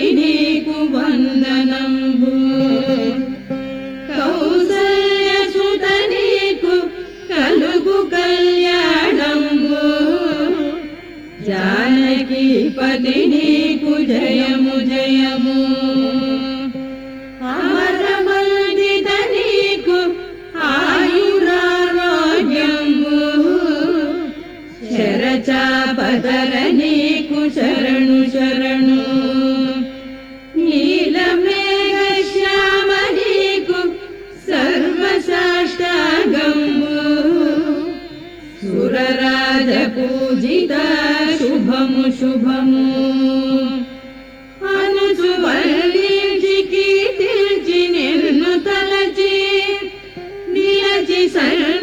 నీకు వందనంబు కౌసల్యసుత నీకు కలుగు కళ్యాణంబు జానకీపతి నీకు జయము జయము అమరమందిత నీకు ఆయురారోగ్యంబు శరచాపదర నీకు శరణు శరణు నీలమేఘ శ్యామ నీకు సర్వసాష్టాంగంబు సురరాజ పూజిత శుభము శుభము అనుచు వర్ణించి కీర్తించి నిన్ను తలచి నిలచి